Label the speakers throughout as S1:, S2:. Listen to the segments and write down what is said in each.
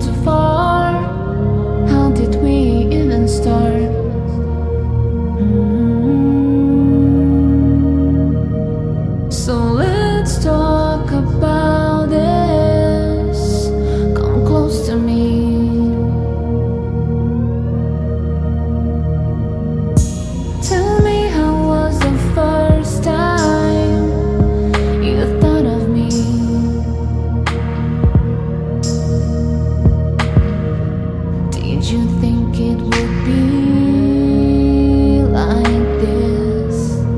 S1: too far. How did we even start? So let's talk about this. Come close to me. Tell me, how was the first time you thought of me? Did you think it would be like this?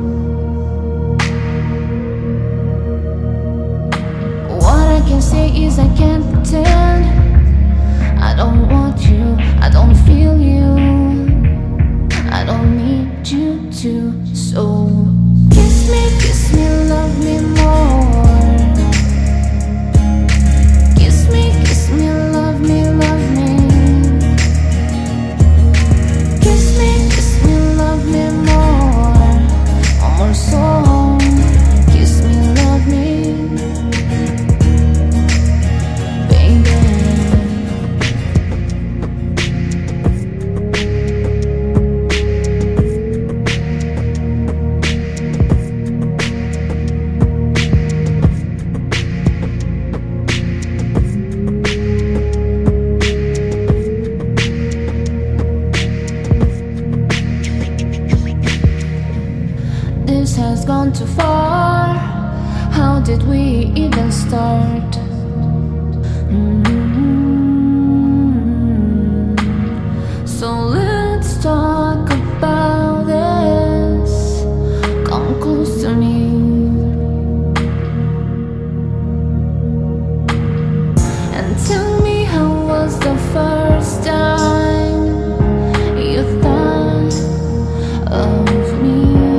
S1: What I can say is I can't pretend. I don't want you, I don't feel you, I don't need you to. So kiss me, love me more. Kiss me, love me, love me. Kiss me, love me more. One more song. Kiss me, love me, baby. This has gone too far. How did we even start? So let's talk about this. Come close to me. And tell me, how was the first time you thought of me?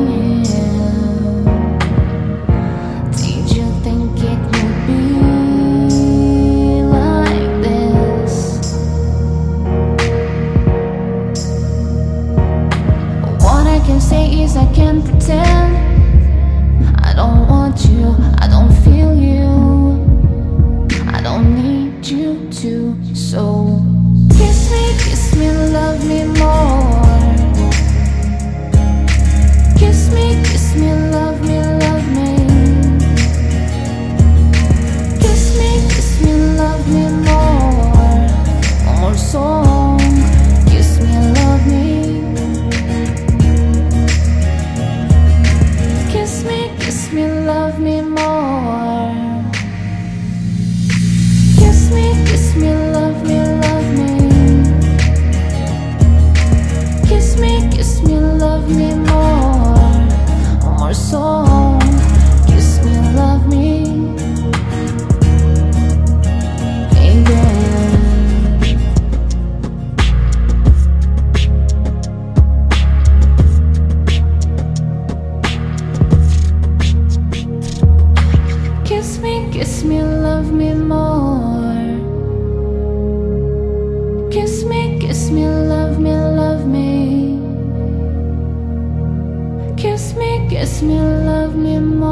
S1: Say is I can't pretend. I don't want you, I don't feel you, I don't need you to. So kiss me, love me more. Kiss me, love me, love me. Kiss me, love me more. One more song. Kiss me, love me. Kiss me, love me more. Kiss me, love me, love me. Kiss me, love me more. One more song. Kiss me, love me, baby. Kiss me, love me more. Kiss me, love me, love me. Kiss me, love me more.